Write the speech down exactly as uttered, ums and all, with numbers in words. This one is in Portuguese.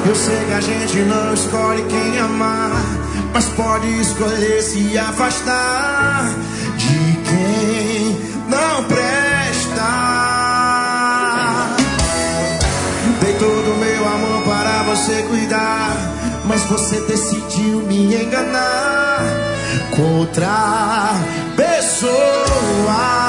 Eu sei que a gente não escolhe quem amar, mas pode escolher se afastar de quem não presta. Dei todo o meu amor para você cuidar, mas você decidiu me enganar com outra pessoa.